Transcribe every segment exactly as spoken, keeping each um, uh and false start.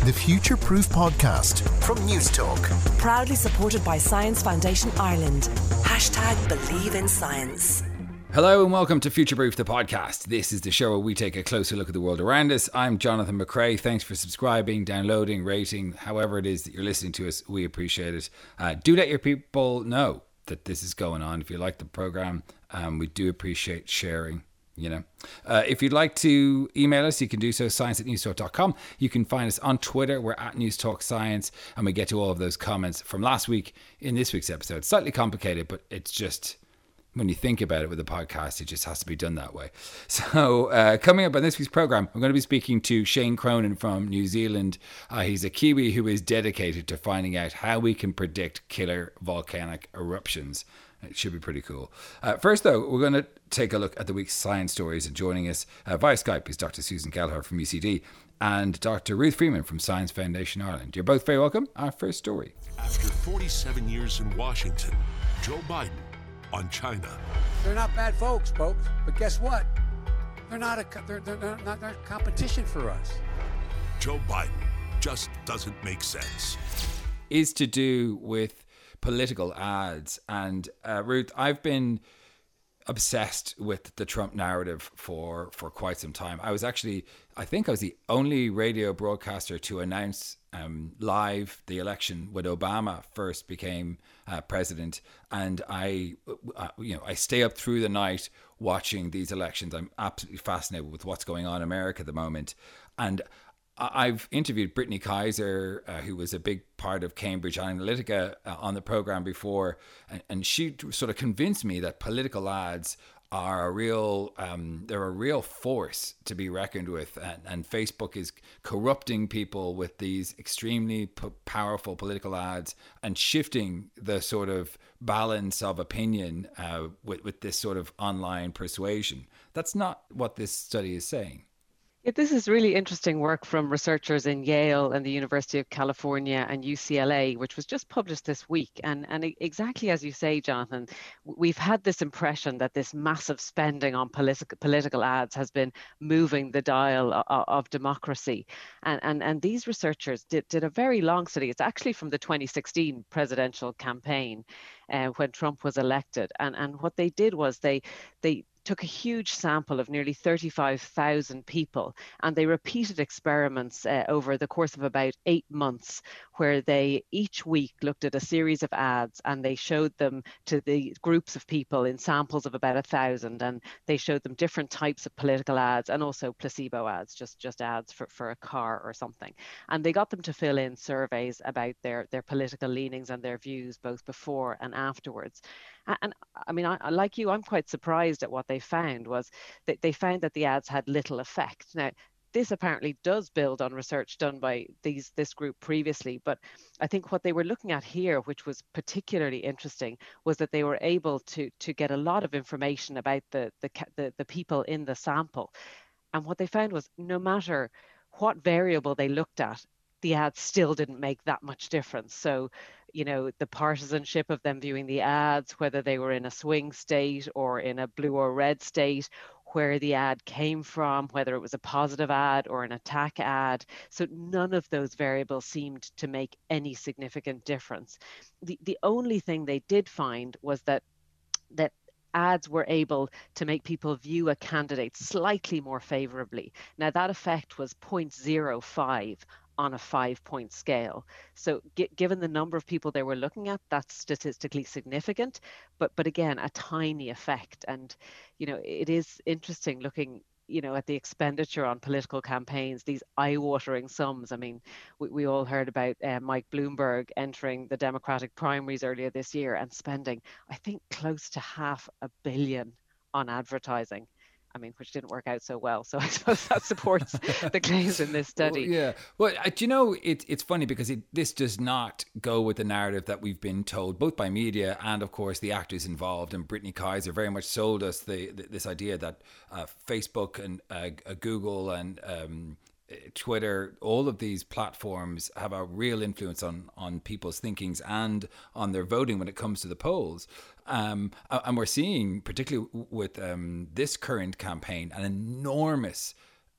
The Future Proof Podcast from Newstalk. Proudly supported by Science Foundation Ireland. Hashtag Believe in Science. Hello and welcome to Future Proof, the podcast. This is the show where we take a closer look at the world around us. I'm Jonathan McCrae. Thanks for subscribing, downloading, rating, however it is that you're listening to us. We appreciate it. Uh, do let your people know that this is going on. If you like the program, um, we do appreciate sharing. You know, uh, if you'd like to email us, you can do so, science at newstalk dot com. You can find us on Twitter. We're at Newstalk Science, and we get to all of those comments from last week in this week's episode. Slightly complicated, but it's just, when you think about it with a podcast, it just has to be done that way. So uh, coming up on this week's program, I'm going to be speaking to Shane Cronin from New Zealand. Uh, he's a Kiwi who is dedicated to finding out how we can predict killer volcanic eruptions. It should be pretty cool. Uh, first, though, we're going to take a look at the week's science stories. And joining us uh, via Skype is Doctor Susan Gallagher from U C D and Doctor Ruth Freeman from Science Foundation Ireland. You're both very welcome. Our first story. After forty-seven years in Washington, Joe Biden on China. They're not bad folks, folks, but guess what? They're not a they're, they're not they're competition for us. Joe Biden just doesn't make sense. Is to do with political ads. And uh, Ruth, I've been obsessed with the Trump narrative for, for quite some time. I was actually, I think I was the only radio broadcaster to announce um, live the election when Obama first became uh, president. And I, uh, you know, I stay up through the night watching these elections. I'm absolutely fascinated with what's going on in America at the moment. And I've interviewed Brittany Kaiser, uh, who was a big part of Cambridge Analytica, uh, on the program before, and, and she sort of convinced me that political ads are a real, um, they're a real force to be reckoned with, and, and Facebook is corrupting people with these extremely p- powerful political ads and shifting the sort of balance of opinion uh, with, with this sort of online persuasion. That's not what this study is saying. Yeah, this is really interesting work from researchers in Yale and the University of California and U C L A, which was just published this week. And, and exactly as you say, Jonathan, we've had this impression that this massive spending on political political ads has been moving the dial of, of democracy. And, and, and these researchers did, did a very long study. It's actually from the twenty sixteen presidential campaign uh, when Trump was elected. And, and what they did was they they took a huge sample of nearly thirty-five thousand people, and they repeated experiments uh, over the course of about eight months, where they each week looked at a series of ads and they showed them to the groups of people in samples of about a thousand, and they showed them different types of political ads and also placebo ads, just, just ads for, for a car or something. And they got them to fill in surveys about their, their political leanings and their views both before and afterwards. And, and I mean, I, like you, I'm quite surprised at what they found was that they found that the ads had little effect. Now, this apparently does build on research done by these this group previously, but I think what they were looking at here, which was particularly interesting, was that they were able to to get a lot of information about the the the, the people in the sample. And what they found was no matter what variable they looked at, the ads still didn't make that much difference. So, you know, the partisanship of them viewing the ads, whether they were in a swing state or in a blue or red state, where the ad came from, whether it was a positive ad or an attack ad. So none of those variables seemed to make any significant difference. The the only thing they did find was that that ads were able to make people view a candidate slightly more favorably. Now that effect was zero point zero five on a five-point scale. So g- given the number of people they were looking at, that's statistically significant, but but again, a tiny effect. And, you know, it is interesting looking, you know, at the expenditure on political campaigns, these eye-watering sums. I mean, we, we all heard about uh, Mike Bloomberg entering the Democratic primaries earlier this year and spending, I think, close to half a billion on advertising. I mean, which didn't work out so well. So I suppose that supports the claims in this study. Well, yeah. Well, uh, do you know, it, it's funny because it, this does not go with the narrative that we've been told, both by media and, of course, the actors involved. And Brittany Kaiser very much sold us the, the this idea that uh, Facebook and uh, Google and um, Twitter, all of these platforms have a real influence on, on people's thinkings and on their voting when it comes to the polls. Um, and we're seeing, particularly with um, this current campaign, an enormous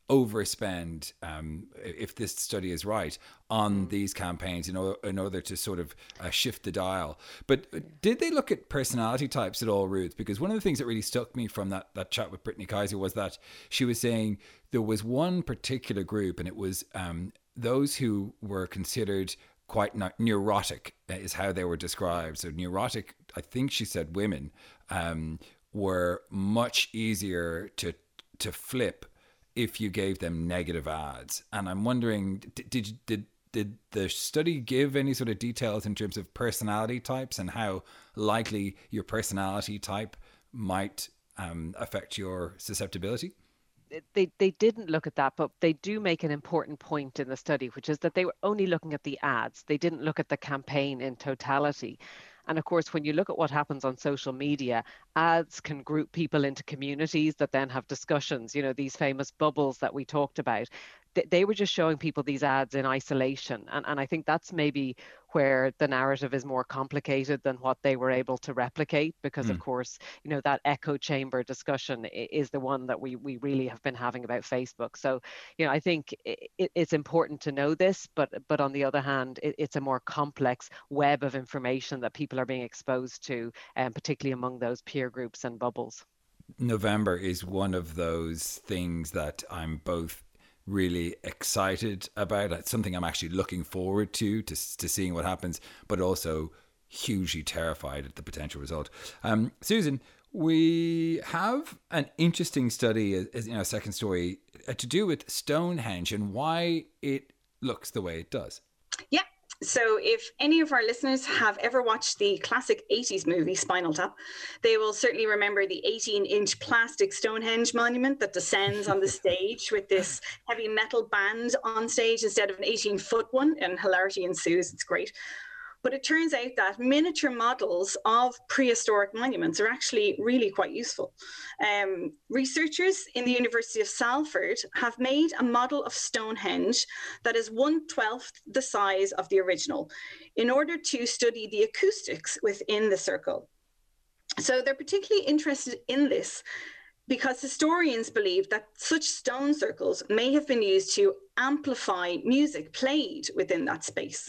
overspend, um, if this study is right, on these campaigns in order, in order to sort of uh, shift the dial. But did they look at personality types at all, Ruth? Because one of the things that really stuck me from that, that chat with Brittany Kaiser was that she was saying there was one particular group, and it was um, those who were considered quite neurotic, is how they were described. So neurotic, I think she said women, um, were much easier to to flip if you gave them negative ads. And I'm wondering, did did did, did the study give any sort of details in terms of personality types and how likely your personality type might um, affect your susceptibility? They they didn't look at that, but they do make an important point in the study, which is that they were only looking at the ads. They didn't look at the campaign in totality. And of course, when you look at what happens on social media, ads can group people into communities that then have discussions, you know, these famous bubbles that we talked about. They, they were just showing people these ads in isolation. And, and I think that's maybe where the narrative is more complicated than what they were able to replicate, because mm. of course, you know, that echo chamber discussion is the one that we, we really have been having about Facebook. So, you know, I think it, it's important to know this, but but on the other hand, it, it's a more complex web of information that people are being exposed to, and um, particularly among those peer groups and bubbles. November is one of those things that I'm both really excited about. It's something I'm actually looking forward to, to, to seeing what happens, but also hugely terrified at the potential result. Um, Susan, we have an interesting study as in our second story uh, to do with Stonehenge and why it looks the way it does. Yeah. So if any of our listeners have ever watched the classic eighties movie Spinal Tap, they will certainly remember the eighteen inch plastic Stonehenge monument that descends on the stage with this heavy metal band on stage instead of an eighteen foot one, and hilarity ensues. It's great. But it turns out that miniature models of prehistoric monuments are actually really quite useful. Um, researchers in the University of Salford have made a model of Stonehenge that is one twelfth the size of the original in order to study the acoustics within the circle. So they're particularly interested in this because historians believe that such stone circles may have been used to amplify music played within that space.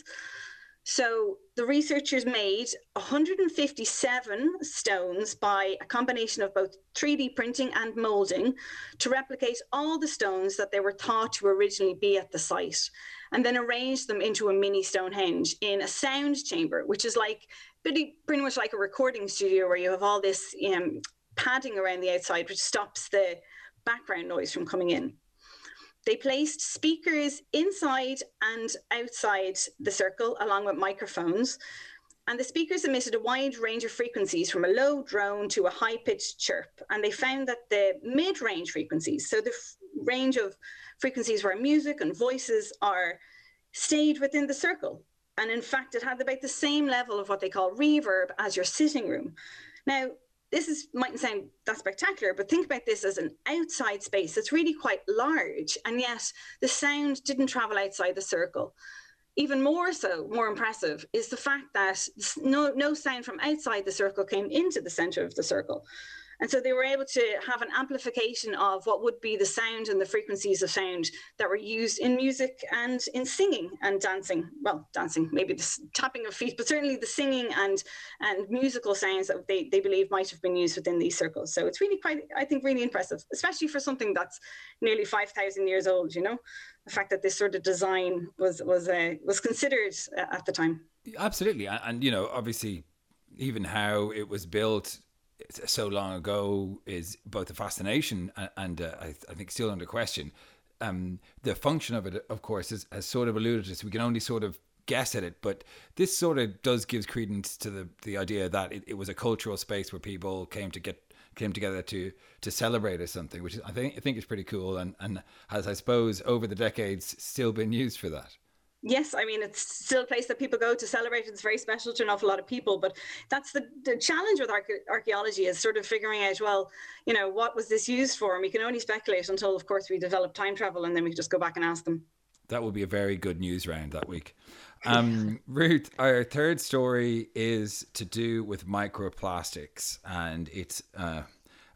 So the researchers made one hundred fifty-seven stones by a combination of both three D printing and molding to replicate all the stones that they were thought to originally be at the site, and then arranged them into a mini Stonehenge in a sound chamber, which is like pretty, pretty much like a recording studio where you have all this um, padding around the outside, which stops the background noise from coming in. They placed speakers inside and outside the circle, along with microphones. And the speakers emitted a wide range of frequencies, from a low drone to a high-pitched chirp. And they found that the mid-range frequencies, so the f- range of frequencies where music and voices are, stayed within the circle. And in fact, it had about the same level of what they call reverb as your sitting room. Now, this is mightn't sound that spectacular, but think about this as an outside space that's really quite large, and yet the sound didn't travel outside the circle. Even more so, more impressive, is the fact that no, no sound from outside the circle came into the center of the circle. And so they were able to have an amplification of what would be the sound and the frequencies of sound that were used in music and in singing and dancing. Well, dancing, maybe the tapping of feet, but certainly the singing and, and musical sounds that they, they believe might have been used within these circles. So it's really quite, I think, really impressive, especially for something that's nearly five thousand years old, you know, the fact that this sort of design was, was, uh, was considered uh, at the time. Absolutely. And, and, you know, obviously, even how it was built so long ago is both a fascination and, and uh, I, I think still under question. Um, the function of it, of course, is, has sort of alluded to, so we can only sort of guess at it, but this sort of does give credence to the, the idea that it, it was a cultural space where people came to get came together to to celebrate or something, which is, I think I think is pretty cool, and, and has, I suppose, over the decades still been used for that. Yes, I mean, it's still a place that people go to celebrate. It's very special to an awful lot of people. But that's the, the challenge with arche- archaeology is sort of figuring out, well, you know, what was this used for? And we can only speculate until, of course, we develop time travel, and then we can just go back and ask them. That will be a very good news round that week. Um, Ruth, our third story is to do with microplastics, and it's uh,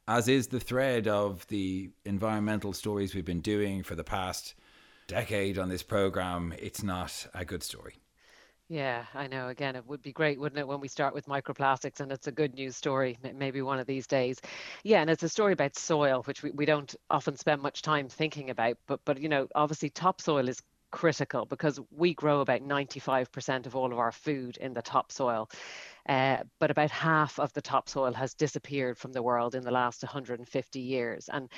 as is the thread of the environmental stories we've been doing for the past decade on this program, it's not a good story. Yeah, I know. Again, it would be great, wouldn't it, when we start with microplastics and it's a good news story, maybe one of these days. Yeah, and it's a story about soil, which we, we don't often spend much time thinking about. But, but, you know, obviously topsoil is critical because we grow about ninety-five percent of all of our food in the topsoil. Uh, but about half of the topsoil has disappeared from the world in the last one hundred fifty years. And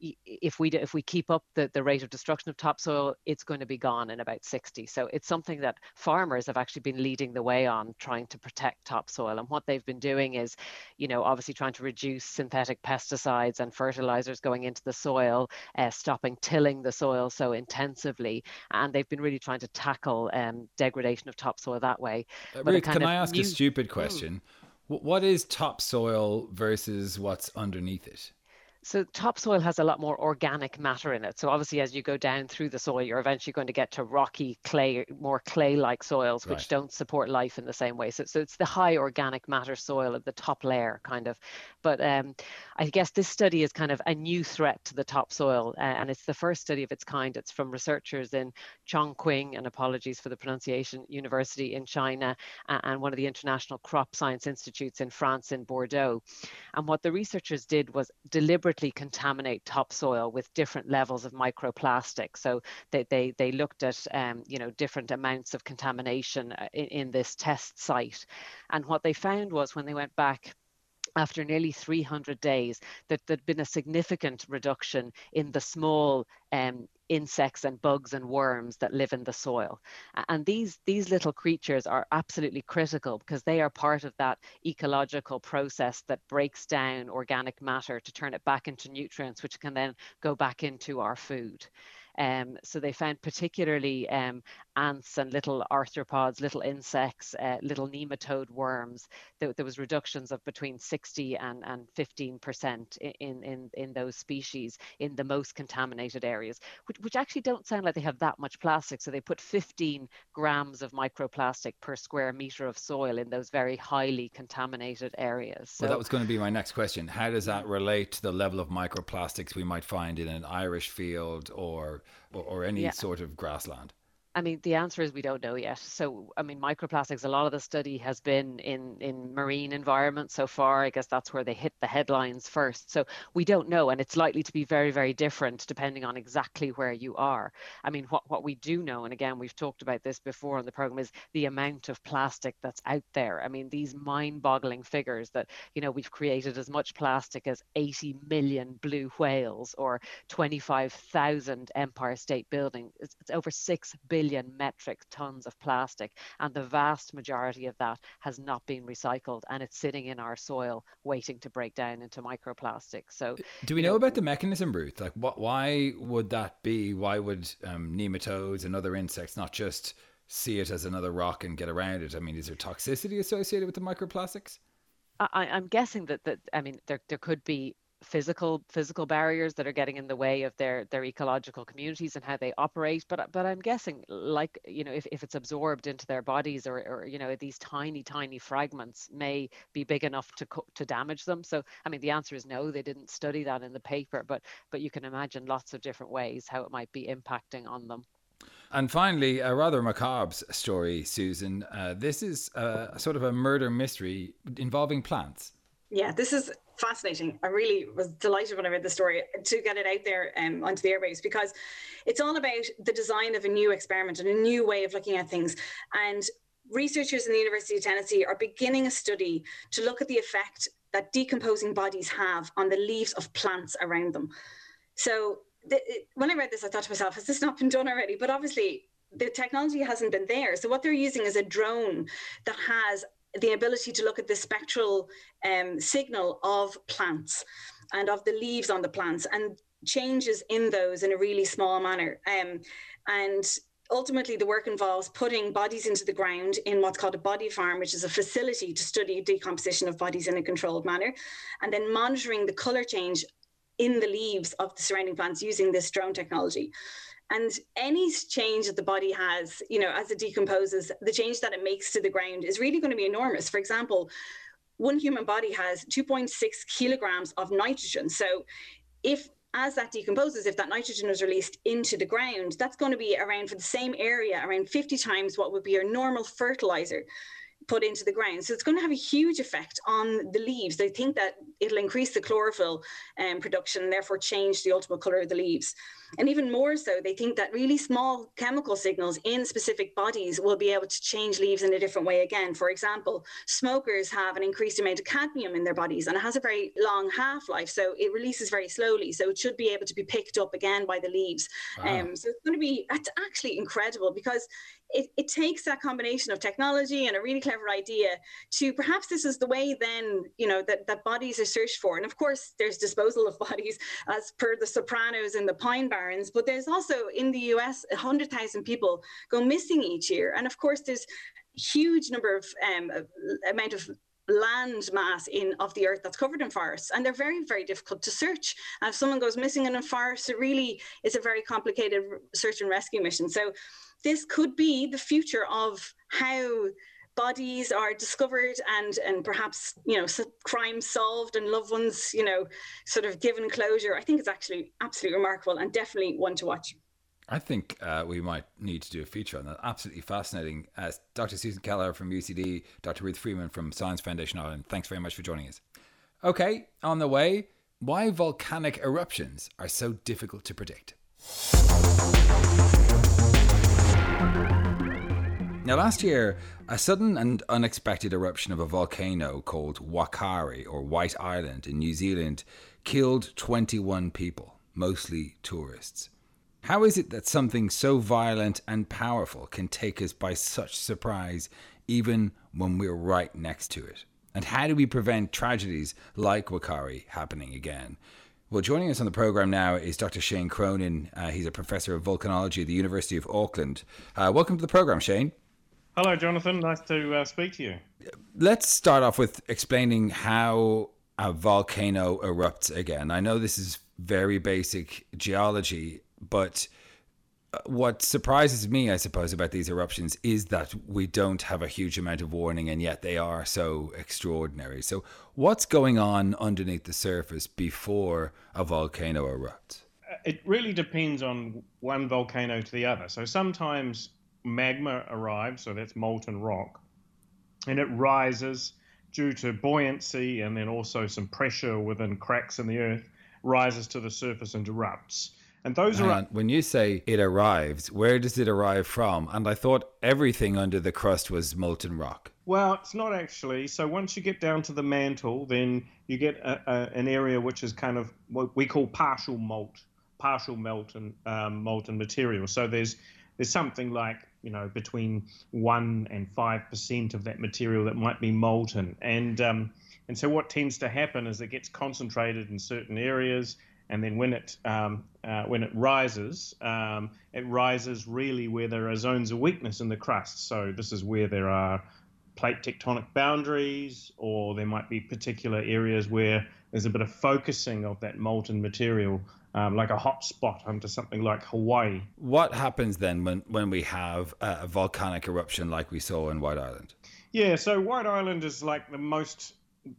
if we if we keep up the, the rate of destruction of topsoil, it's going to be gone in about sixty. So it's something that farmers have actually been leading the way on, trying to protect topsoil. And what they've been doing is, you know, obviously trying to reduce synthetic pesticides and fertilizers going into the soil, uh, stopping tilling the soil so intensively. And they've been really trying to tackle um, degradation of topsoil that way. Uh, Ruth, can I ask new... a stupid question? Mm. What is topsoil versus what's underneath it? So topsoil has a lot more organic matter in it. So obviously, as you go down through the soil, you're eventually going to get to rocky clay, more clay-like soils, which right. don't support life in the same way. So, so it's the high organic matter soil at the top layer, kind of. But um, I guess this study is kind of a new threat to the topsoil, uh, and it's the first study of its kind. It's from researchers in Chongqing, and apologies for the pronunciation, University in China, uh, and one of the international crop science institutes in France, in Bordeaux. And what the researchers did was deliberately contaminate topsoil with different levels of microplastic. So they they, they looked at um, you know different amounts of contamination in, in this test site. And what they found was when they went back after nearly three hundred days, that there'd been a significant reduction in the small um, insects and bugs and worms that live in the soil. And these, these little creatures are absolutely critical because they are part of that ecological process that breaks down organic matter to turn it back into nutrients, which can then go back into our food. Um, so they found particularly um, ants and little arthropods, little insects, uh, little nematode worms. There, there was reductions of between sixty and, and fifteen percent in, in, in those species in the most contaminated areas, which, which actually don't sound like they have that much plastic. So they put fifteen grams of microplastic per square meter of soil in those very highly contaminated areas. So, well, that was going to be my next question. How does that relate to the level of microplastics we might find in an Irish field or or, or any yeah. sort of grassland? I mean, the answer is we don't know yet. So, I mean, microplastics, a lot of the study has been in, in marine environments so far. I guess that's where they hit the headlines first. So we don't know. And it's likely to be very, very different depending on exactly where you are. I mean, what, what we do know, and again, we've talked about this before on the program, is the amount of plastic that's out there. I mean, these mind-boggling figures that, you know, we've created as much plastic as eighty million blue whales or twenty-five thousand Empire State Building. It's, it's over six billion metric tons of plastic, and the vast majority of that has not been recycled, and it's sitting in our soil waiting to break down into microplastics. So do we know, know about the mechanism, Ruth? Like, what, why would that be? Why would um, nematodes and other insects not just see it as another rock and get around it? I mean, is there toxicity associated with the microplastics? I, I'm guessing that, that I mean, there there could be physical physical barriers that are getting in the way of their their ecological communities and how they operate, but but I'm guessing, like, you know, if, if it's absorbed into their bodies, or, or you know, these tiny tiny fragments may be big enough to to damage them. So I mean, the answer is no, they didn't study that in the paper, but but you can imagine lots of different ways how it might be impacting on them. And finally, a rather macabre story, Susan. Uh, this is a, sort of a murder mystery involving plants. Yeah, this is fascinating. I really was delighted when I read the story to get it out there um, onto the airwaves, because it's all about the design of a new experiment and a new way of looking at things. And researchers in the University of Tennessee are beginning a study to look at the effect that decomposing bodies have on the leaves of plants around them. So the, when I read this, I thought to myself, has this not been done already? But obviously the technology hasn't been there. So what they're using is a drone that has the ability to look at the spectral um, signal of plants and of the leaves on the plants and changes in those in a really small manner. Um, and ultimately, the work involves putting bodies into the ground in what's called a body farm, which is a facility to study decomposition of bodies in a controlled manner, and then monitoring the color change in the leaves of the surrounding plants using this drone technology. And any change that the body has, you know, as it decomposes, the change that it makes to the ground is really going to be enormous. For example, one human body has two point six kilograms of nitrogen. So if as that decomposes, if that nitrogen is released into the ground, that's going to be around for the same area, around fifty times what would be your normal fertilizer put into the ground. So it's going to have a huge effect on the leaves. They think that it'll increase the chlorophyll um, production and therefore change the ultimate color of the leaves. And even more so, they think that really small chemical signals in specific bodies will be able to change leaves in a different way again. For example, smokers have an increased amount of cadmium in their bodies, and it has a very long half-life, so it releases very slowly. So it should be able to be picked up again by the leaves. Wow. Um, so it's going to be, it's actually incredible, because It, it takes that combination of technology and a really clever idea to perhaps this is the way then, you know, that, that bodies are searched for. And of course, there's disposal of bodies as per the Sopranos and the Pine Barrens, but there's also in the U S, one hundred thousand people go missing each year. And of course, there's huge number of um, amount of land mass in of the earth that's covered in forests, and they're very, very difficult to search. And if someone goes missing in a forest, it really is a very complicated search and rescue mission. So this could be the future of how bodies are discovered and and perhaps, you know, crime solved and loved ones, you know, sort of given closure. I think it's actually absolutely remarkable and definitely one to watch. I think uh, we might need to do a feature on that. Absolutely fascinating. Uh, Doctor Susan Kelleher from U C D, Doctor Ruth Freeman from Science Foundation Ireland, thanks very much for joining us. Okay, on the way, why volcanic eruptions are so difficult to predict. Now, last year, a sudden and unexpected eruption of a volcano called Whakaari, or White Island in New Zealand, killed twenty-one people, mostly tourists. How is it that something so violent and powerful can take us by such surprise, even when we're right next to it? And how do we prevent tragedies like Whakaari happening again? Well, joining us on the programme now is Doctor Shane Cronin. Uh, he's a professor of volcanology at the University of Auckland. Uh, welcome to the programme, Shane. Hello, Jonathan. Nice to uh, speak to you. Let's start off with explaining how a volcano erupts again. I know this is very basic geology, but what surprises me, I suppose, about these eruptions is that we don't have a huge amount of warning, and yet they are so extraordinary. So what's going on underneath the surface before a volcano erupts? It really depends on one volcano to the other. So sometimes magma arrives, so that's molten rock, and it rises due to buoyancy and then also some pressure within cracks in the earth, rises to the surface and erupts. And those are on. When you say it arrives, where does it arrive from? And I thought everything under the crust was molten rock. Well, it's not actually. So once you get down to the mantle, then you get a, a, an area which is kind of what we call partial melt, partial molten um, molten material. So there's there's something like, you know, between one and five percent of that material that might be molten. And um, and so what tends to happen is it gets concentrated in certain areas. And then when it um, uh, when it rises, um, it rises really where there are zones of weakness in the crust. So this is where there are plate tectonic boundaries, or there might be particular areas where there's a bit of focusing of that molten material, um, like a hot spot under something like Hawaii. What happens then when, when we have a volcanic eruption like we saw in White Island? Yeah, so White Island is like the most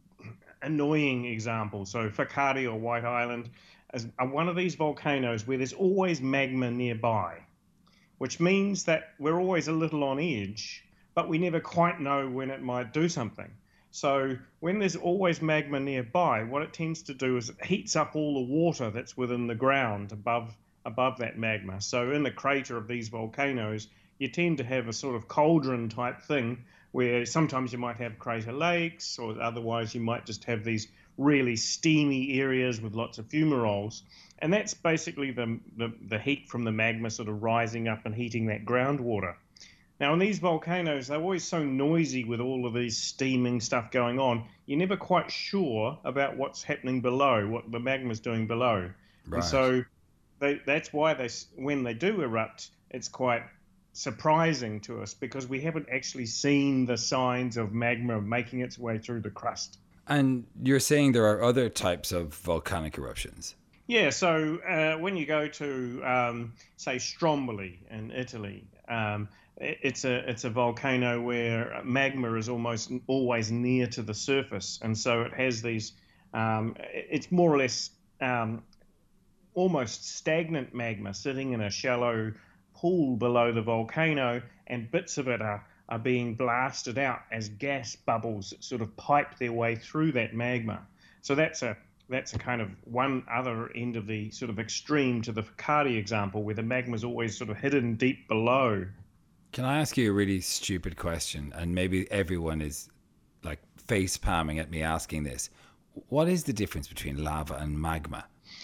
annoying example. So Whakaari or White Island is one of these volcanoes where there's always magma nearby, which means that we're always a little on edge, but we never quite know when it might do something. So when there's always magma nearby, what it tends to do is it heats up all the water that's within the ground above above that magma. So in the crater of these volcanoes, you tend to have a sort of cauldron type thing where sometimes you might have crater lakes, or otherwise you might just have these really steamy areas with lots of fumaroles. And that's basically the, the, the heat from the magma sort of rising up and heating that groundwater. Now, in these volcanoes, they're always so noisy with all of these steaming stuff going on, you're never quite sure about what's happening below, what the magma's doing below. Right. And so they, that's why they, when they do erupt, it's quite surprising to us, because we haven't actually seen the signs of magma making its way through the crust. And you're saying there are other types of volcanic eruptions? Yeah, so uh, when you go to, um, say, Stromboli in Italy, um, it, it's a it's a volcano where magma is almost always near to the surface, and so it has these. Um, it's more or less um, almost stagnant magma sitting in a shallow pool below the volcano, and bits of it are are being blasted out as gas bubbles that sort of pipe their way through that magma. So that's a That's a kind of one other end of the sort of extreme to the Fakati example, where the magma is always sort of hidden deep below. Can I ask you a really stupid question? And maybe everyone is like face palming at me asking this. What is the difference between lava and magma?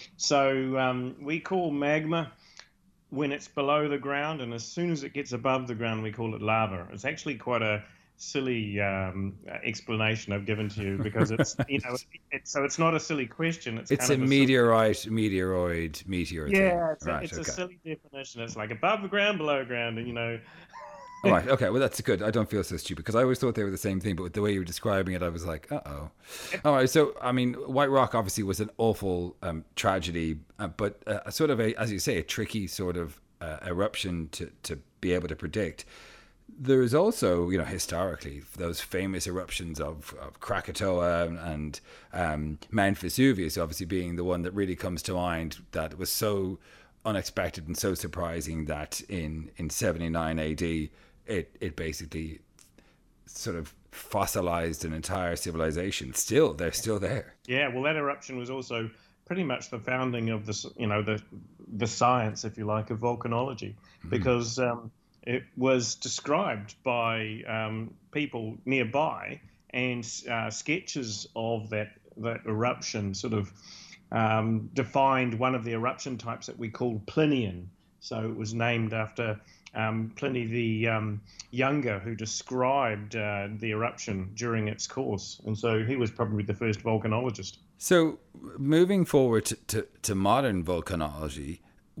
So um, we call magma when it's below the ground, and as soon as it gets above the ground, we call it lava. It's actually quite a silly um, explanation I've given to you, because it's you know it's, so it's not a silly question. It's it's kind a, of a meteorite, silly... meteoroid, meteor. Yeah, thing. it's, right, a, it's okay. a silly definition. It's like above the ground, below ground, and you know. All right, okay, well that's good. I don't feel so stupid, because I always thought they were the same thing, but with the way you were describing it, I was like, uh oh. All right, so I mean, White Rock obviously was an awful um, tragedy, uh, but uh, a sort of a, as you say, a tricky sort of uh, eruption to to be able to predict. There is also, you know, historically, those famous eruptions of, of Krakatoa and um, Mount Vesuvius, obviously being the one that really comes to mind, that was so unexpected and so surprising that in, in seventy-nine A D, it, it basically sort of fossilized an entire civilization. Still, they're still there. Yeah, well, that eruption was also pretty much the founding of the, you know, the the science, if you like, of volcanology, mm-hmm. because um, it was described by um, people nearby, and uh, sketches of that that eruption sort of um, defined one of the eruption types that we call Plinian. So it was named after um, Pliny the um, Younger, who described uh, the eruption during its course. And so he was probably the first volcanologist. So moving forward to, to, to modern volcanology,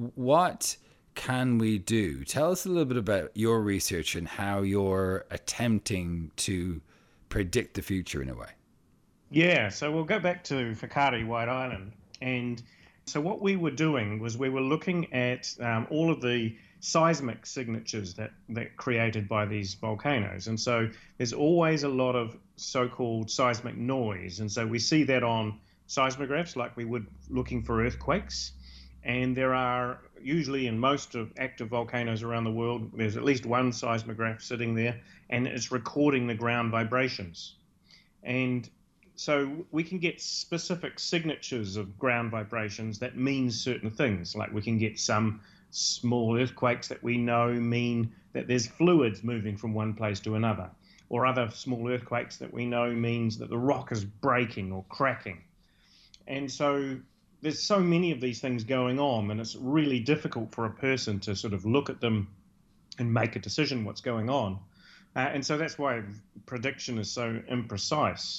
what can we do? Tell us a little bit about your research and how you're attempting to predict the future in a way. Yeah, so we'll go back to Fakati, White Island. And so what we were doing was we were looking at um, all of the seismic signatures that, that created by these volcanoes. And so there's always a lot of so-called seismic noise. And so we see that on seismographs like we would looking for earthquakes. And there are usually in most of active volcanoes around the world, there's at least one seismograph sitting there, and it's recording the ground vibrations. And so we can get specific signatures of ground vibrations that mean certain things. Like we can get some small earthquakes that we know mean that there's fluids moving from one place to another, or other small earthquakes that we know means that the rock is breaking or cracking. And so there's so many of these things going on, and it's really difficult for a person to sort of look at them and make a decision what's going on. Uh, and so that's why prediction is so imprecise.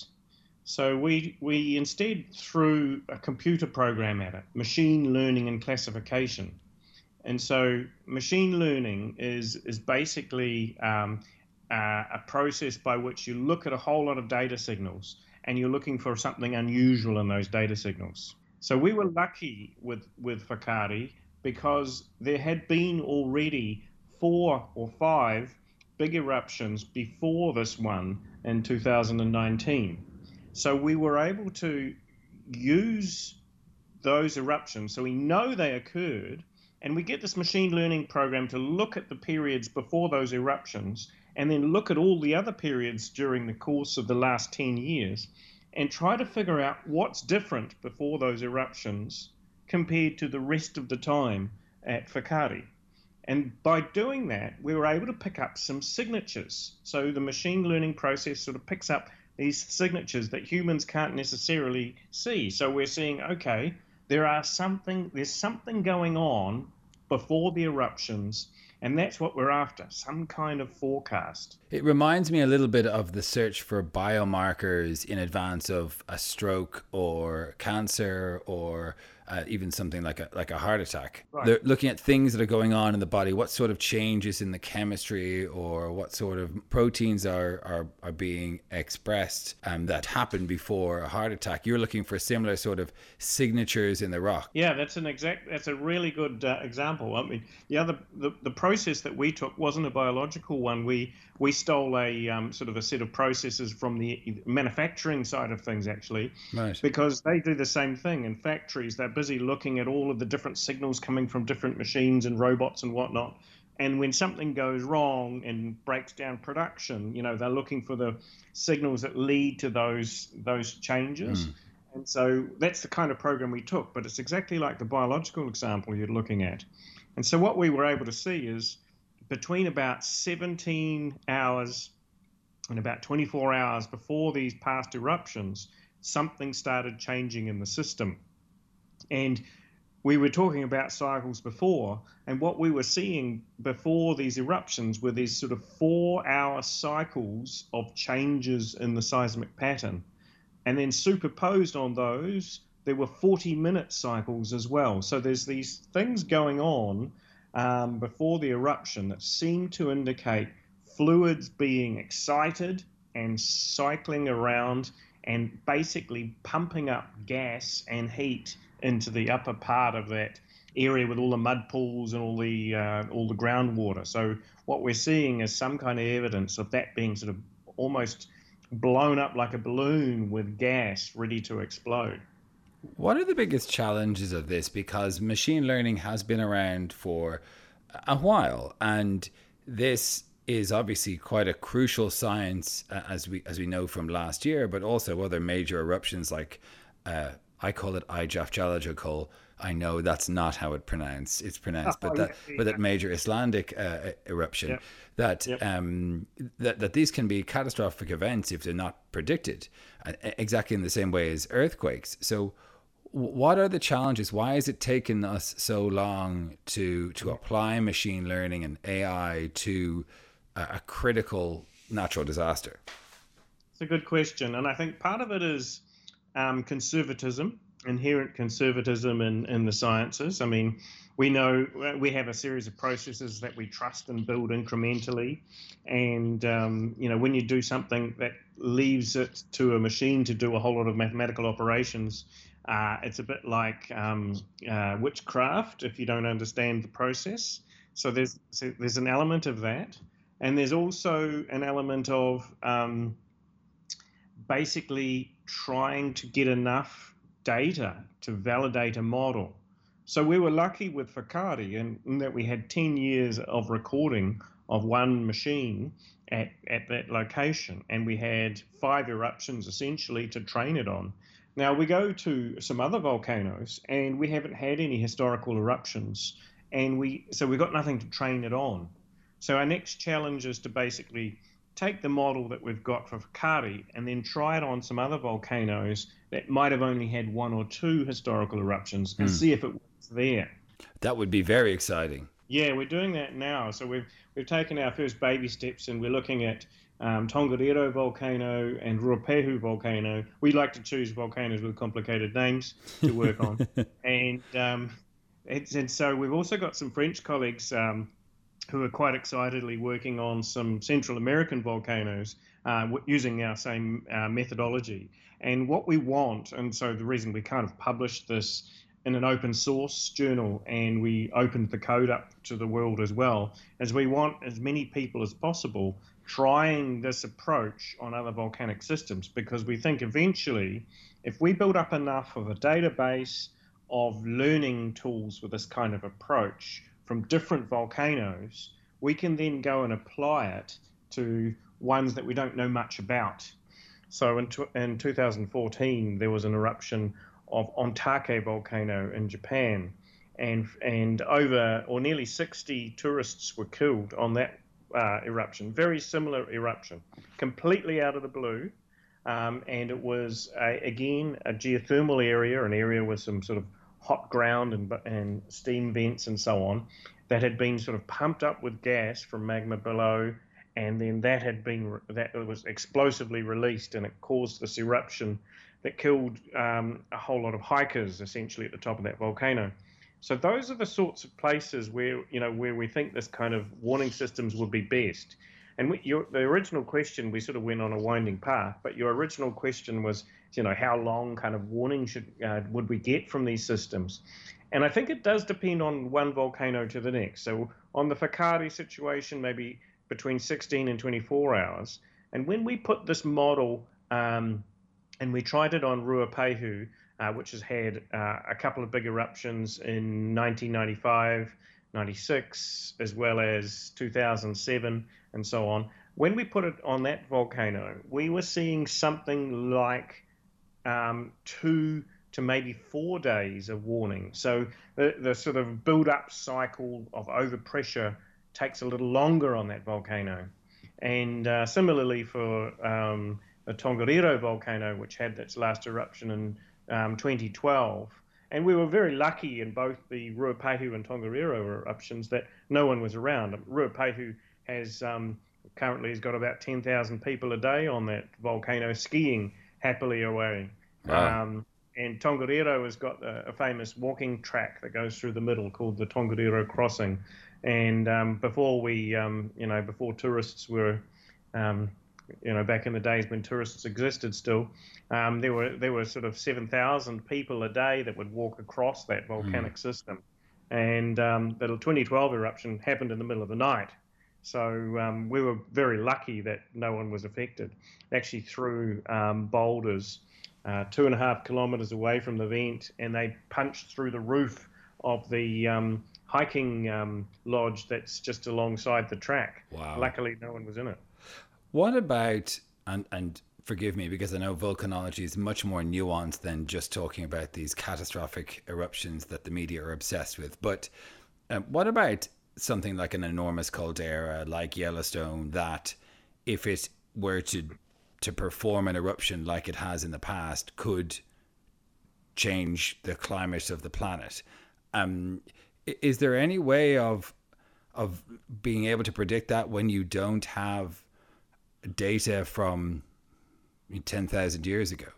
So we we instead threw a computer program at it, machine learning and classification. And so machine learning is, is basically um, uh, a process by which you look at a whole lot of data signals, and you're looking for something unusual in those data signals. So we were lucky with, with Fakati because there had been already four or five big eruptions before this one in two thousand nineteen. So we were able to use those eruptions, so we know they occurred, and we get this machine learning program to look at the periods before those eruptions and then look at all the other periods during the course of the last ten years and try to figure out what's different before those eruptions compared to the rest of the time at Fakati. And by doing that, we were able to pick up some signatures. So the machine learning process sort of picks up these signatures that humans can't necessarily see. So we're seeing, okay, there are something, there's something going on before the eruptions, and that's what we're after, some kind of forecast. It reminds me a little bit of the search for biomarkers in advance of a stroke or cancer or uh, even something like a like a heart attack. Right. They're looking at things that are going on in the body, what sort of changes in the chemistry or what sort of proteins are are, are being expressed um, that happen before a heart attack. You're looking for similar sort of signatures in the rock. Yeah, that's an exact. That's a really good uh, example. I mean, the other the, the process that we took wasn't a biological one. We we stole a um, sort of a set of processes from the manufacturing side of things, actually, right? Because they do the same thing in factories. They're busy looking at all of the different signals coming from different machines and robots and whatnot. And when something goes wrong and breaks down production, you know, they're looking for the signals that lead to those those changes. Mm. And so that's the kind of program we took, but it's exactly like the biological example you're looking at. And so what we were able to see is between about seventeen hours and about twenty-four hours before these past eruptions, something started changing in the system. And we were talking about cycles before, and what we were seeing before these eruptions were these sort of four-hour cycles of changes in the seismic pattern. And then superposed on those, there were forty-minute cycles as well. So there's these things going on um, before the eruption that seem to indicate fluids being excited and cycling around and basically pumping up gas and heat into the upper part of that area with all the mud pools and all the uh, all the groundwater. So what we're seeing is some kind of evidence of that being sort of almost blown up like a balloon with gas ready to explode. What are the biggest challenges of this? Because machine learning has been around for a while, and this is obviously quite a crucial science, uh, as we as we know from last year, but also other major eruptions like uh, I call it Eyjafjallajökull. I know that's not how it pronounced. It's pronounced, oh, but that yeah. but that major Icelandic uh, eruption, yep. that yep. um that that these can be catastrophic events if they're not predicted, uh, exactly in the same way as earthquakes. So, what are the challenges? Why has it taken us so long to to apply machine learning and A I to a, a critical natural disaster? It's a good question, and I think part of it is um, conservatism. Inherent conservatism in, in the sciences. I mean, we know we have a series of processes that we trust and build incrementally. And, um, you know, when you do something that leaves it to a machine to do a whole lot of mathematical operations, uh, it's a bit like um, uh, witchcraft if you don't understand the process. So there's, so there's an element of that. And there's also an element of um, basically trying to get enough data to validate a model. So we were lucky with Whakaari in, in that we had ten years of recording of one machine at, at that location, and we had five eruptions essentially to train it on. Now we go to some other volcanoes and we haven't had any historical eruptions, and we so we've got nothing to train it on. So our next challenge is to basically take the model that we've got for Whakaari and then try it on some other volcanoes that might have only had one or two historical eruptions and mm. see if it works there. That would be very exciting. Yeah, we're doing that now. So we've we've taken our first baby steps, and we're looking at um, Tongariro volcano and Ruapehu volcano. We like to choose volcanoes with complicated names to work on. and um, it's, and so we've also got some French colleagues um, who are quite excitedly working on some Central American volcanoes uh, using our same uh, methodology. And what we want, and so the reason we kind of published this in an open source journal and we opened the code up to the world as well, is we want as many people as possible trying this approach on other volcanic systems, because we think eventually if we build up enough of a database of learning tools with this kind of approach from different volcanoes, we can then go and apply it to ones that we don't know much about. So in, in two thousand fourteen, there was an eruption of Ontake volcano in Japan, and and over or nearly sixty tourists were killed on that uh, eruption. Very similar eruption, completely out of the blue, um, and it was a, again a geothermal area, an area with some sort of hot ground and and steam vents and so on, that had been sort of pumped up with gas from magma below. And then that had been that was explosively released, and it caused this eruption that killed um, a whole lot of hikers essentially at the top of that volcano. So those are the sorts of places where, you know, where we think this kind of warning systems would be best. And we, your, the original question, we sort of went on a winding path, but your original question was, you know, how long kind of warning should uh, would we get from these systems? And I think it does depend on one volcano to the next. So on the Whakaari situation, maybe between sixteen and twenty-four hours. And when we put this model, um, and we tried it on Ruapehu, uh, which has had uh, a couple of big eruptions in nineteen ninety-five, ninety-six, as well as two thousand seven, and so on. When we put it on that volcano, we were seeing something like um, two to maybe four days of warning. So the, the sort of build-up cycle of overpressure takes a little longer on that volcano. And uh, similarly for um, the Tongariro volcano, which had its last eruption in um, twenty twelve, and we were very lucky in both the Ruapehu and Tongariro eruptions that no one was around. Ruapehu has um, currently has got about ten thousand people a day on that volcano skiing happily away. Wow. Um, and Tongariro has got a, a famous walking track that goes through the middle called the Tongariro Crossing. And um, before we, um, you know, before tourists were, um, you know, back in the days when tourists existed still, um, there were there were sort of seven thousand people a day that would walk across that volcanic mm. system. And um, the twenty twelve eruption happened in the middle of the night. So um, we were very lucky that no one was affected. Actually threw um, boulders uh, two and a half kilometers away from the vent, and they punched through the roof of the um, hiking um, lodge that's just alongside the track. Wow. Luckily, no one was in it. What about, and, and forgive me because I know volcanology is much more nuanced than just talking about these catastrophic eruptions that the media are obsessed with, but um, what about something like an enormous caldera like Yellowstone that, if it were to to perform an eruption like it has in the past, could change the climate of the planet? Um, is there any way of of being able to predict that when you don't have data from ten thousand years ago?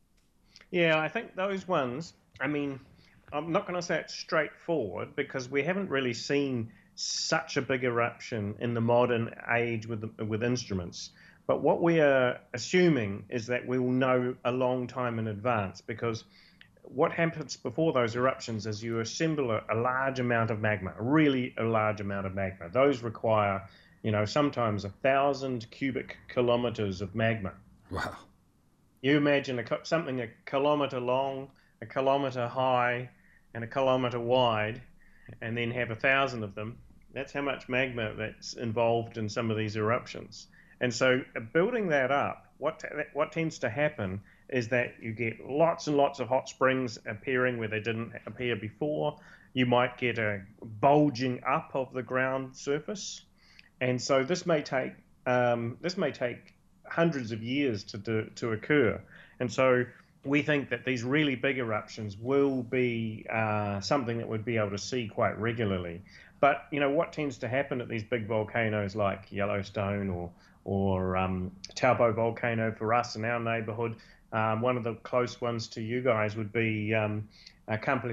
Yeah, I think those ones, I mean, I'm not going to say it's straightforward because we haven't really seen such a big eruption in the modern age with with instruments. But what we are assuming is that we will know a long time in advance, because what happens before those eruptions is you assemble a, a large amount of magma, really a large amount of magma. Those require, you know, sometimes a thousand cubic kilometers of magma. Wow. You imagine a, something a kilometer long, a kilometer high, and a kilometer wide, and then have a thousand of them. That's how much magma that's involved in some of these eruptions. And so uh, building that up, what what tends to happen is that you get lots and lots of hot springs appearing where they didn't appear before. You might get a bulging up of the ground surface. And so this may take um, this may take hundreds of years to do, to occur. And so we think that these really big eruptions will be uh, something that we'd be able to see quite regularly. But, you know, what tends to happen at these big volcanoes like Yellowstone or or um, Taupo volcano for us in our neighborhood, um, one of the close ones to you guys would be um, uh, Campo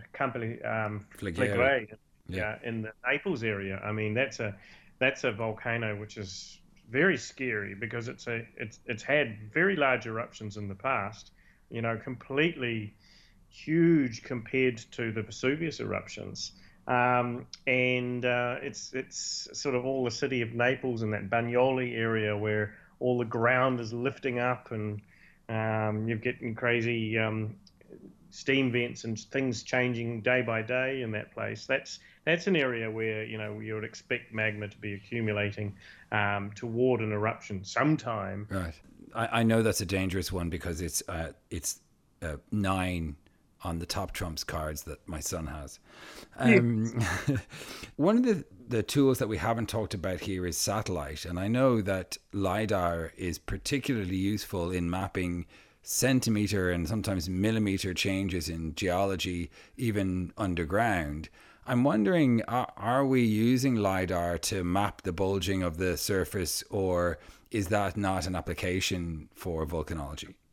um, Flegrei, yeah, in the Naples area. I mean, that's a that's a volcano which is very scary because it's a it's it's had very large eruptions in the past, you know, completely huge compared to the Vesuvius eruptions. Um, and uh, it's it's sort of all the city of Naples and that Bagnoli area where all the ground is lifting up, and um, you're getting crazy um, steam vents and things changing day by day in that place. That's that's an area where, you know, you would expect magma to be accumulating um, toward an eruption sometime. Right. I, I know that's a dangerous one because it's uh, it's uh, nine on the top trumps cards that my son has. Um, one of the, the tools that we haven't talked about here is satellite. And I know that LiDAR is particularly useful in mapping centimeter and sometimes millimeter changes in geology, even underground. I'm wondering, are, are we using LiDAR to map the bulging of the surface, or is that not an application for volcanology?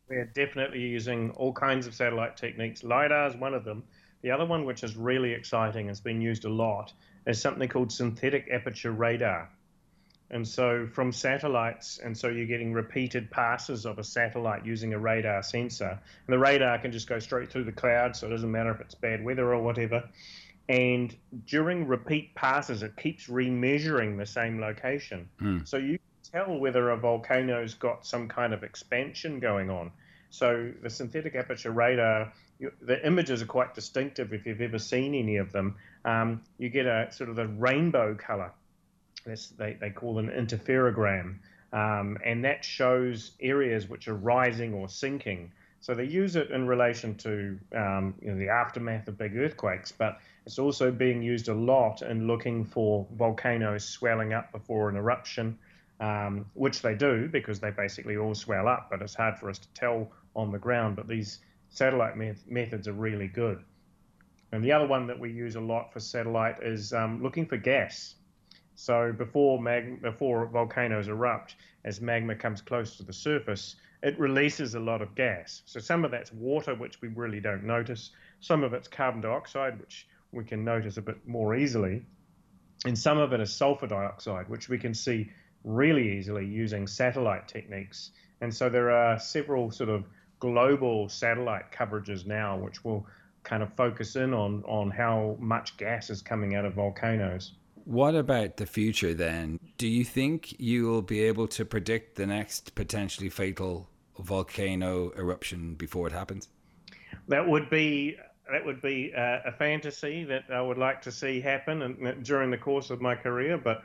We're definitely using all kinds of satellite techniques. LiDAR is one of them. The other one, which is really exciting, has been used a lot, is something called synthetic aperture radar. And so from satellites, and so you're getting repeated passes of a satellite using a radar sensor. And the radar can just go straight through the cloud, so it doesn't matter if it's bad weather or whatever. And during repeat passes, it keeps remeasuring the same location. Mm. So you can tell whether a volcano's got some kind of expansion going on. So the synthetic aperture radar, you, the images are quite distinctive if you've ever seen any of them. Um, you get a sort of a rainbow color. That's, they, they call an interferogram. Um, and that shows areas which are rising or sinking. So they use it in relation to um, you know, the aftermath of big earthquakes, but it's also being used a lot in looking for volcanoes swelling up before an eruption, um, which they do because they basically all swell up, but it's hard for us to tell on the ground. But these satellite met- methods are really good. And the other one that we use a lot for satellite is um, looking for gas. So before mag- before volcanoes erupt, as magma comes close to the surface, it releases a lot of gas. So some of that's water, which we really don't notice. Some of it's carbon dioxide, which we can notice a bit more easily. And some of it is sulfur dioxide, which we can see really easily using satellite techniques. And so there are several sort of global satellite coverages now, which will kind of focus in on, on how much gas is coming out of volcanoes. What about the future then? Do you think you will be able to predict the next potentially fatal volcano eruption before it happens? That would be that would be a, a fantasy that I would like to see happen and, during the course of my career. But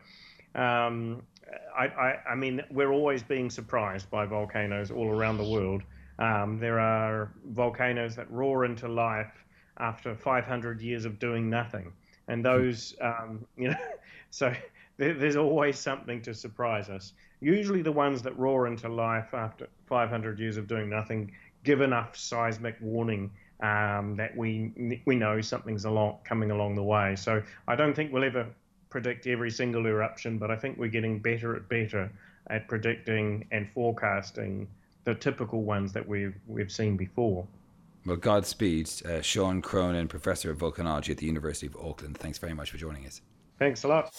um, I, I, I mean, we're always being surprised by volcanoes all around the world. Um, there are volcanoes that roar into life after five hundred years of doing nothing. And those, um, you know, so there, there's always something to surprise us. Usually the ones that roar into life after five hundred years of doing nothing give enough seismic warning um, that we we know something's along, coming along the way. So I don't think we'll ever predict every single eruption, but I think we're getting better at better at predicting and forecasting the typical ones that we've we've seen before. Well, Godspeed, uh, Sean Cronin, Professor of Volcanology at the University of Auckland. Thanks very much for joining us. Thanks a lot.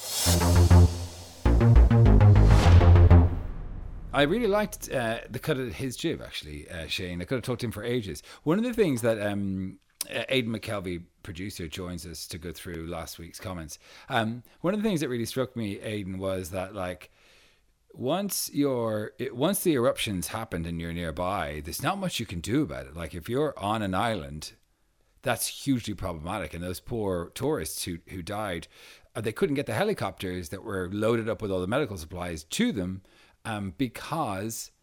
I really liked uh, the cut of his jib, actually, uh, Shane. I could have talked to him for ages. One of the things that um, uh, Aidan McKelvey, producer, joins us to go through last week's comments. Um, one of the things that really struck me, Aidan, was that, like, once you're it, once the eruptions happened and you're nearby, there's not much you can do about it. Like if you're on an island, that's hugely problematic. And those poor tourists who who died, uh, they couldn't get the helicopters that were loaded up with all the medical supplies to them um, because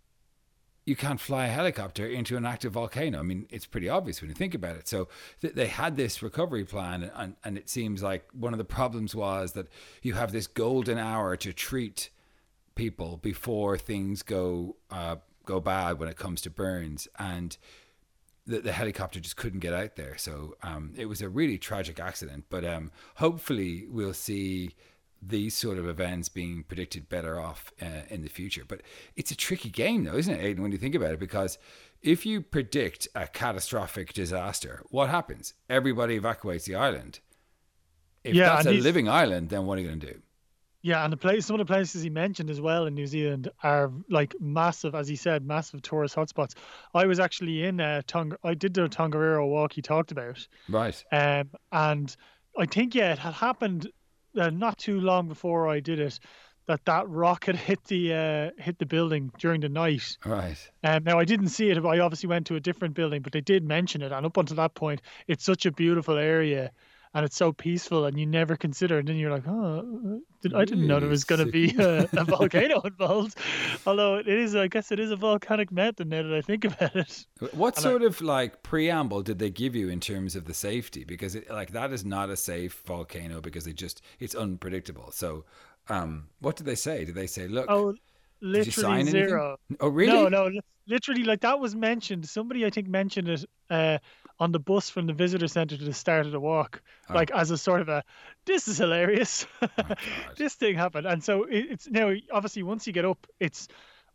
you can't fly a helicopter into an active volcano. I mean, it's pretty obvious when you think about it. So th- they had this recovery plan, and, and it seems like one of the problems was that you have this golden hour to treat people before things go uh, go bad when it comes to burns, and the, the helicopter just couldn't get out there. So um, it was a really tragic accident, but um, hopefully we'll see these sort of events being predicted better off uh, in the future. But it's a tricky game though, isn't it, Aidan, when you think about it? Because if you predict a catastrophic disaster, what happens? Everybody evacuates the island. If yeah, that's a living island, then what are you going to do? Yeah, and the place, some of the places he mentioned as well in New Zealand are like massive, as he said, massive tourist hotspots. I was actually in uh, Tonga. I did the Tongariro walk he talked about. Right. Um, and I think yeah, it had happened uh, not too long before I did it that that rocket hit the uh, hit the building during the night. Right. Um, now I didn't see it. I obviously went to a different building, but they did mention it. And up until that point, it's such a beautiful area. And it's so peaceful, and you never consider it. And then you're like, oh, did, I didn't know there was going to be a, a volcano involved. Although it is, I guess it is a volcanic method now that I think about it. What and sort I, of like preamble did they give you in terms of the safety? Because it, like that is not a safe volcano because it just, it's unpredictable. So um, what did they say? Did they say, look, oh, literally zero. Anything? Oh, really? No, no, literally like that was mentioned. Somebody I think mentioned it uh, on the bus from the visitor centre to the start of the walk, oh. like as a sort of a, this is hilarious. Oh, this thing happened. And so it, it's now, obviously, once you get up, it's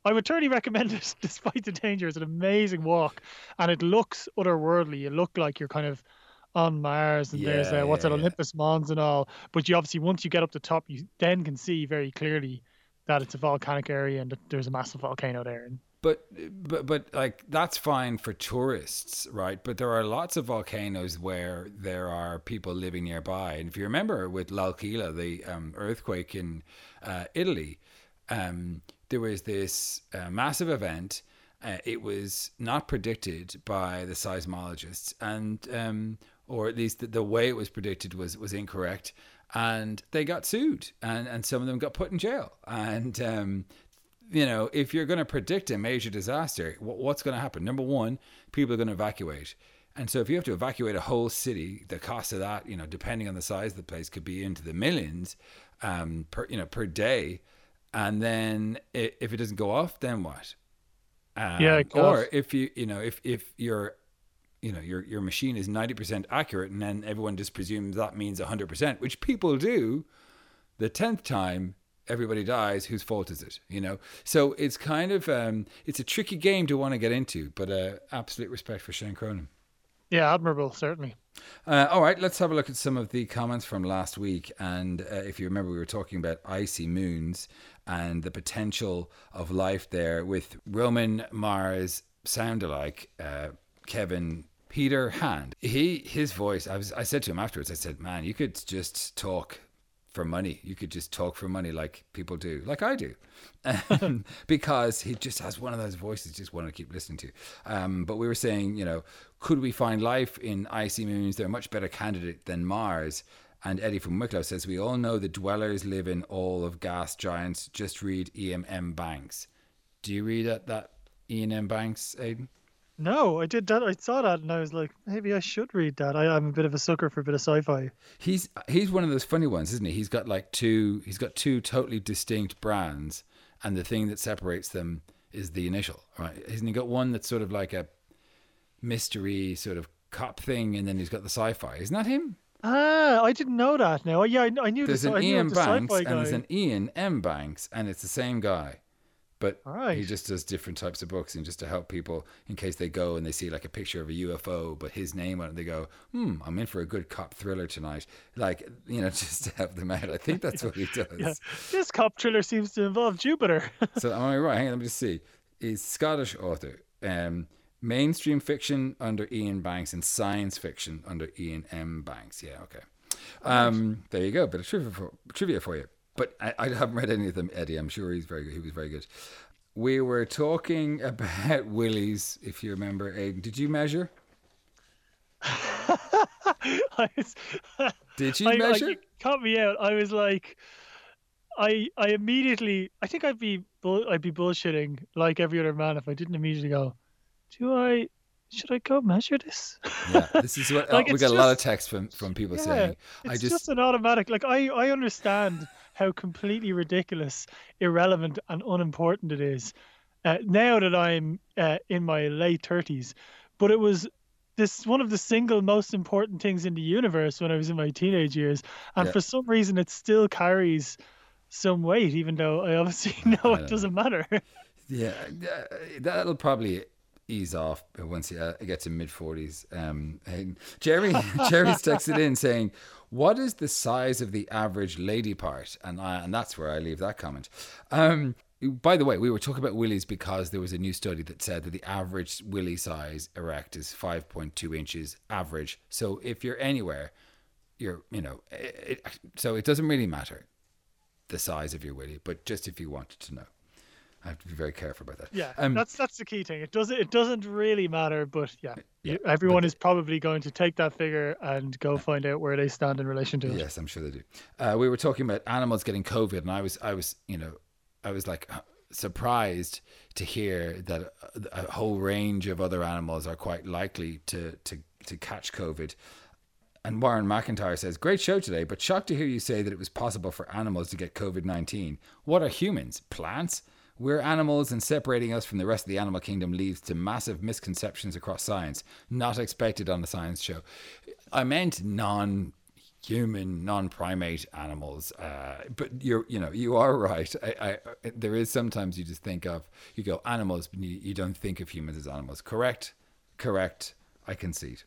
I would thoroughly recommend it, despite the danger. It's an amazing walk, and it looks otherworldly. You look like you're kind of on Mars, and Yeah, there's uh, what's yeah, that, yeah. Olympus Mons and all. But you obviously, once you get up the top, you then can see very clearly that it's a volcanic area and that there's a massive volcano there. And But but but like that's fine for tourists, right? But there are lots of volcanoes where there are people living nearby. And if you remember with L'Aquila, the um, earthquake in uh, Italy, um, there was this uh, massive event. Uh, it was not predicted by the seismologists, and um, or at least the, the way it was predicted was was incorrect. And they got sued, and, and some of them got put in jail. And um, you know, if you're going to predict a major disaster, what's going to happen? Number one, people are going to evacuate. And so if you have to evacuate a whole city, the cost of that, you know, depending on the size of the place, could be into the millions um, per, you know, per day. And then if it doesn't go off, then what? Um, Yeah, it or goes. if you, you know, if, if your, you know, your, your machine is ninety percent accurate and then everyone just presumes that means one hundred percent, which people do, the tenth time, everybody dies, whose fault is it, you know? So it's kind of um it's a tricky game to want to get into, but uh absolute respect for Shane Cronin. yeah, admirable, certainly. Uh, all right, let's have a look at some of the comments from last week. And uh, if you remember, we were talking about icy moons and the potential of life there with Roman Mars sound alike, uh, Kevin Peter Hand. He his voice, I was I said to him afterwards, I said, man, you could just talk for money. You could just talk for money like people do, like I do, um, because he just has one of those voices you just want to keep listening to. Um, but we were saying, you know, could we find life in icy moons? They're a much better candidate than Mars. And Eddie from Wicklow says, we all know the dwellers live in all of gas giants. Just read Ian M. Banks. Do you read that, that Ian M. Banks, Aidan? No, I did that. I saw that and I was like, maybe I should read that. I, I'm a bit of a sucker for a bit of sci-fi. He's he's one of those funny ones, isn't he? He's got like two. He's got two totally distinct brands, and the thing that separates them is the initial, right? Hasn't he got one that's sort of like a mystery sort of cop thing, and then he's got the sci-fi? Isn't that him? Ah, I didn't know that. Now, yeah, I, I knew There's the, an I knew Ian the Banks sci-fi and there's guy. an Ian M. Banks, and it's the same guy. But Right. he just does different types of books, and just to help people in case they go and they see like a picture of a U F O, but his name on it, they go, hmm, I'm in for a good cop thriller tonight. Like, you know, just to help them out. I think that's what he does. Yeah, this cop thriller seems to involve Jupiter. So am I right? Hang on, let me just see. He's Scottish author. Um, mainstream fiction under Ian Banks and science fiction under Ian M. Banks. Yeah, okay. Um, there you go. Bit of trivia for, trivia for you. But I, I haven't read any of them, Eddie. I'm sure he's very good. He was very good. We were talking about willies, if you remember, Aidan. Did you measure? I was, Did you I, measure? I, you caught me out. I was like, I I immediately, I think I'd be bull, I'd be bullshitting like every other man if I didn't immediately go, do I, should I go measure this? Yeah, this is what Like, oh, we it's got a lot of just- text from, from people Yeah, saying. it's I just, just an automatic. Like I, I understand how completely ridiculous, irrelevant, and unimportant it is uh, now that I'm uh, in my late thirties. But it was this one of the single most important things in the universe when I was in my teenage years, and Yeah. for some reason it still carries some weight, even though I obviously know it doesn't matter. yeah, uh, that'll probably ease off once you uh, get to mid forties. Um, and Jerry, Jerry's texted in saying, "What is the size of the average lady part?" And I, and that's where I leave that comment. Um, by the way, we were talking about willies because there was a new study that said that the average willy size erect is five point two inches average. So if you're anywhere, you're, you know, it, it, so it doesn't really matter the size of your willy, but just if you wanted to know. I have to be very careful about that. Yeah, Um, that's that's the key thing. It doesn't it doesn't really matter, but yeah, Yeah, you, everyone but- is probably going to take that figure and go find out where they stand in relation to it. Yes, I'm sure they do. Uh, we were talking about animals getting COVID, and I was, I was, you know, I was like uh, surprised to hear that a, a whole range of other animals are quite likely to to to catch COVID. And Warren McIntyre says, "Great show today, but shocked to hear you say that it was possible for animals to get COVID nineteen. What are humans? Plants? We're animals, and separating us from the rest of the animal kingdom leads to massive misconceptions across science. Not expected on the science show." I meant non human, non-primate animals. Uh, but you're, you know, you are right. I, I, there is sometimes you just think of, you go animals, but you, you don't think of humans as animals. Correct, correct. I concede.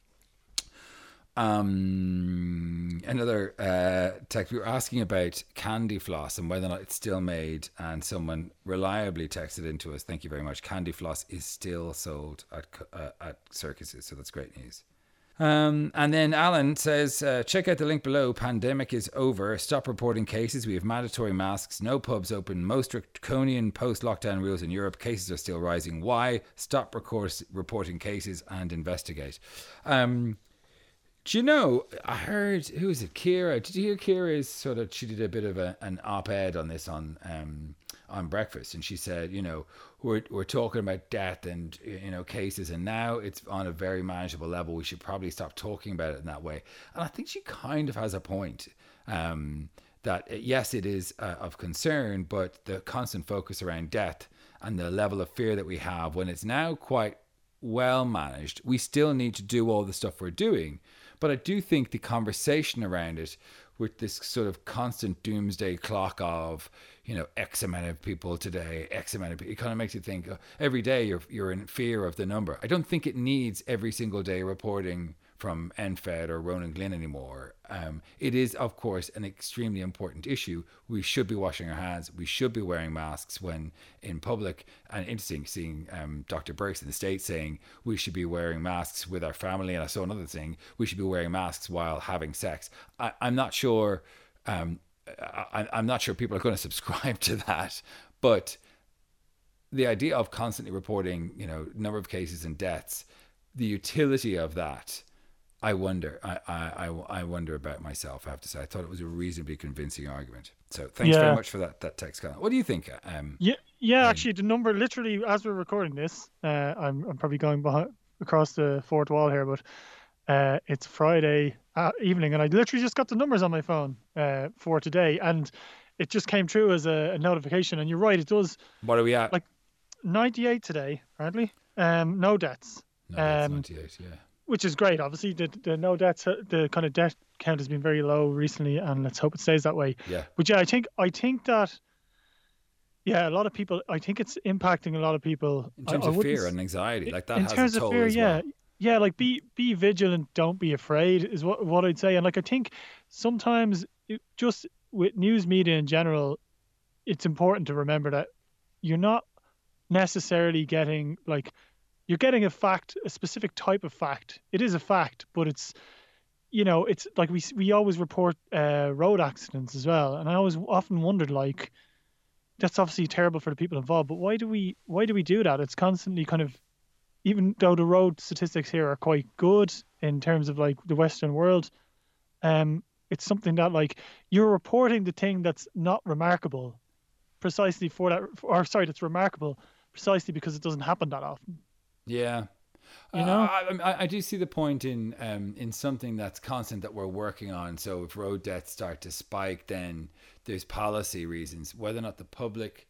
Um, another uh, text, we were asking about candy floss and whether or not it's still made, and someone reliably texted into us, thank you very much, candy floss is still sold at uh, at circuses, so that's great news. Um, and then Alan says, uh, check out the link below. Pandemic is over. Stop reporting cases. We have mandatory masks. No pubs open. Most draconian post-lockdown rules in Europe. Cases are still rising. Why? Stop record- reporting cases and investigate. Um, do you know, I heard, who is it, Kira? Did you hear Kira's sort of, she did a bit of a, an op-ed on this on um, on Breakfast, and she said, you know, we're we're talking about death and, you know, cases, and now it's on a very manageable level. We should probably stop talking about it in that way. And I think she kind of has a point, um, that yes, it is uh, of concern, but the constant focus around death and the level of fear that we have when it's now quite well managed, we still need to do all the stuff we're doing. But I do think the conversation around it, with this sort of constant doomsday clock of, you know, X amount of people today, X amount of people, it kind of makes you think, uh, every day you're you're in fear of the number. I don't think it needs every single day reporting from N F E D or Ronan Glynn anymore. Um, it is, of course, an extremely important issue. We should be washing our hands. We should be wearing masks when in public. And interesting seeing um, Doctor Birx in the States saying we should be wearing masks with our family. And I saw another thing, we should be wearing masks while having sex. I, I'm not sure. Um, I, I'm not sure people are going to subscribe to that, but the idea of constantly reporting, you know, number of cases and deaths, the utility of that, I wonder. I, I, I wonder about myself, I have to say. I thought it was a reasonably convincing argument. So thanks yeah. very much for that that text, Colin. What do you think? Um, yeah, yeah. Um, actually, the number, literally, as we're recording this, uh, I'm I'm probably going behind, across the fourth wall here, but uh, it's Friday uh, evening, and I literally just got the numbers on my phone uh, for today, and it just came through as a, a notification. And you're right, it does. What are we at? Like ninety-eight today, apparently. Um, no deaths. No deaths, um, ninety-eight, yeah. Which is great. Obviously, the the no deaths, the kind of death count has been very low recently, and let's hope it stays that way. Yeah. But yeah, I think I think that yeah, a lot of people. I think it's impacting a lot of people in terms I, of I fear and anxiety. Like that in has terms a toll of fear, as yeah, well. yeah. Like be be vigilant. Don't be afraid is what what I'd say. And like I think sometimes it, just with news media in general, it's important to remember that you're not necessarily getting like. You're getting a fact, a specific type of fact. It is a fact, but it's, you know, it's like we we always report uh, road accidents as well, and I always often wondered, like, that's obviously terrible for the people involved, but why do we why do we do that? It's constantly kind of, even though the road statistics here are quite good in terms of like the Western world, um, it's something that like you're reporting the thing that's not remarkable, precisely for that, or sorry, that's remarkable precisely because it doesn't happen that often. Yeah, you know, uh, I, I do see the point in um, in something that's constant that we're working on. So if road deaths start to spike, then there's policy reasons. Whether or not the public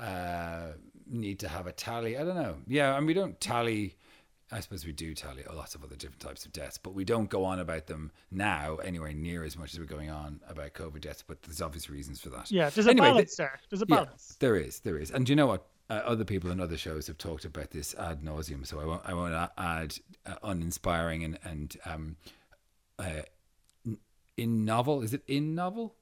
uh, need to have a tally, I don't know. Yeah, and we don't tally. I suppose we do tally lots of other different types of deaths, but we don't go on about them now anywhere near as much as we're going on about COVID deaths. But there's obvious reasons for that. Yeah, there's a anyway, balance there. There's a balance. Yeah, there is, there is. And do you know what? Uh, other people in other shows have talked about this ad nauseum, so I won't. I won't add uh, uninspiring and and um, uh, in novel. Is it in novel?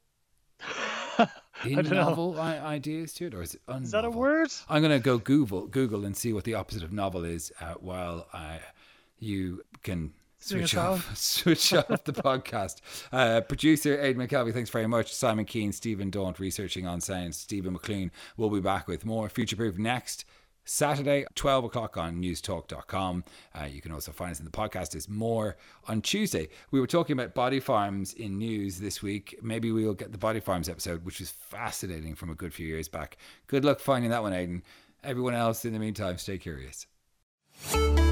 In novel I- ideas to it, or is it unnovel? Is that a word? I'm gonna go Google Google and see what the opposite of novel is. Uh, while I, you can. Switch off, switch off the podcast. Uh, producer Aidan McKelvey, thanks very much. Simon Keane, Stephen Daunt, researching on science. Stephen McLean will be back with more Future Proof next Saturday, twelve o'clock on newstalk dot com. Uh, you can also find us in the podcast is more on Tuesday. We were talking about body farms in news this week. Maybe we'll get the body farms episode, which was fascinating from a good few years back. Good luck finding that one, Aidan. Everyone else, in the meantime, stay curious.